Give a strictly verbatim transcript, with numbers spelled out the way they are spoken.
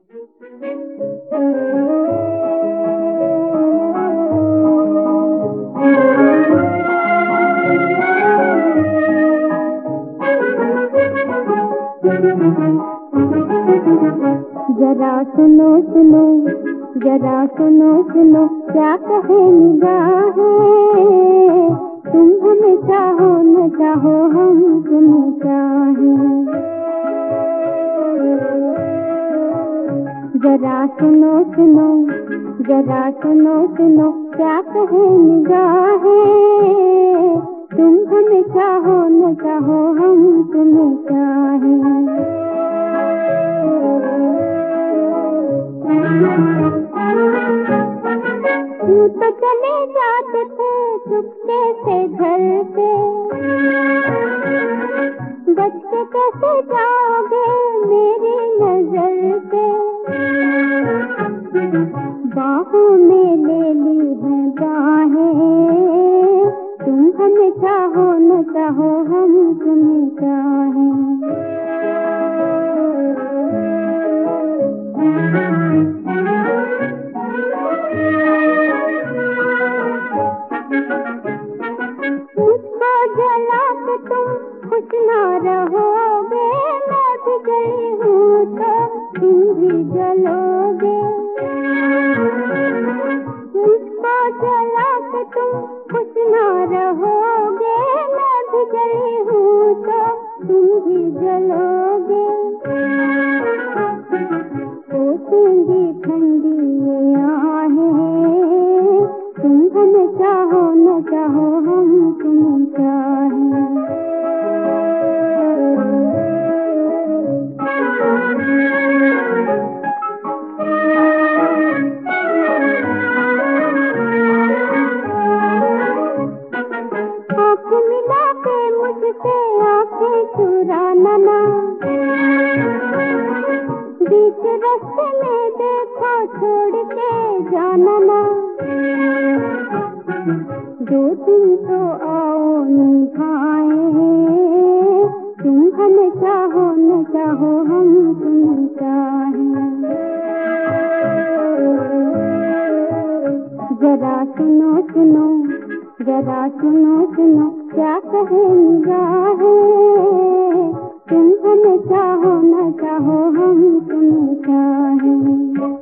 जरा सुनो सुनो जरा सुनो सुनो क्या कहे निगाहें, तुम हमें चाहो न चाहो हम तुम्हें चाहें। जरा सुनो सुनो जरा सुनो सुनो क्या कहे निगाहें, तुम हमें चाहो न चाहो हम तुम्हें चाहें। तू तो चले जाते थे चुपके से घर से, बच के कैसे जाओगे मेरी नजर से। बाहों में ले ली है बाहें, तुम हमें चाहो न चाहो हम तुम्हें चाहें। मुझको जला के तुम खुश ना रहोगे, मैं भी गई हूँ तो तुम भी जलोगे। मुझको जला के तुम खुश ना रहोगे, मैं भी गई हूँ तो तुम भी जलोगे। पोसेंगी ठंडी ये आहें, तुम हमें चाहो न चाहो हम तुम्हें चाहें। आँखें मिला के मुझसे आँखें चुराना ना, बीच रास्ते में देखो छोड़ के जाना ना। दो दिन तो आओ निभाएं, तुम हमें चाहो न चाहो हम तुम्हें चाहें। जरा सुनो सुनो जरा सुनो सुनो क्या कहे निगाहें, तुम हमें चाहो न चाहो हम तुम्हें चाहें।